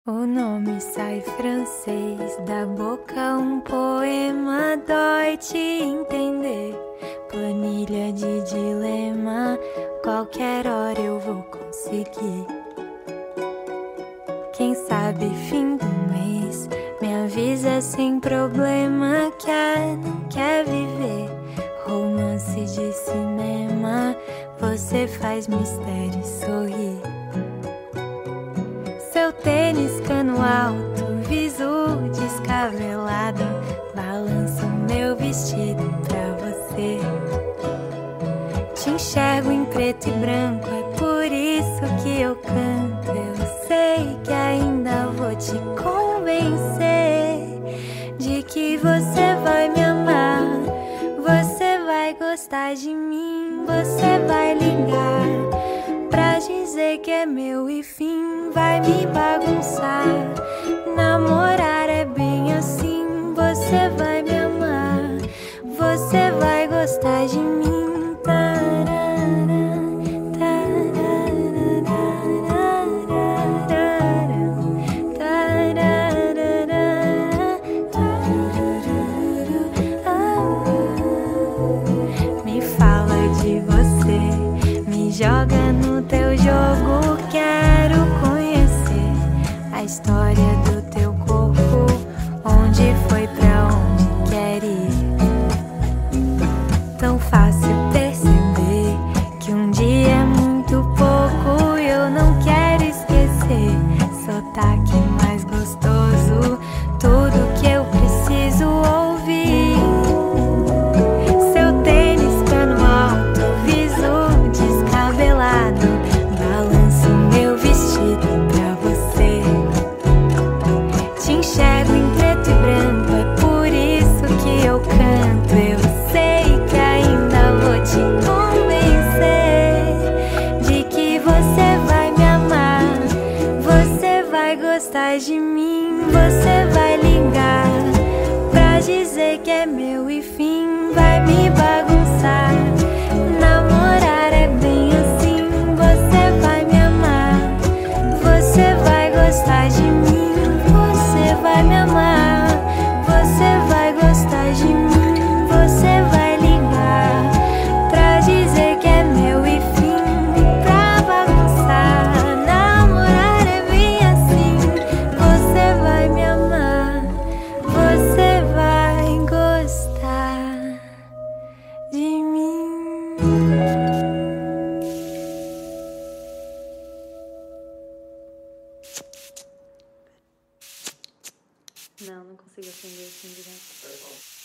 O nome sai francês, da boca um poema, dói te entender. Planilha de dilema, qualquer hora eu vou conseguir. Quem sabe fim do mês, me avisa sem problema que não quer viver. Romance de cinema, você faz mistério sorrir. Seu tênis cano alto, viso descabelado, balança o meu vestido pra você. Te enxergo em preto e branco, é por isso que eu canto. Eu sei que ainda vou te convencer de que você vai me amar, você vai gostar de mim, você vai ligar pra dizer que é meu e fim, vai me bagunçar. Namorar é bem assim, você vai me amar, você vai gostar de mim. Me fala de você, me joga no teu jogo, quero conhecer a história do teu corpo, onde foi, pra onde quer ir. Tão fácil perceber que um dia é muito pouco, eu não quero esquecer. Sotaque mais gostoso, tudo que eu preciso ouvir. Seu tênis cano alto, viso descabelado, balança o meu vestido pra você. Te enxergo em preto e branco, é por isso que eu canto. Eu sei que ainda vou te convencer de que você vai me amar, você vai gostar de mim, você vai ligar pra dizer que é meu e fim, vai me bagunçar. Namorar é bem assim, você vai me amar, você vai gostar de mim, você vai me amar, você vai gostar de mim, você vai ligar pra dizer que é meu e fim, pra bagunçar. Namorar é bem assim, você vai me amar, você vai gostar de mim. Não consigo acender assim direto.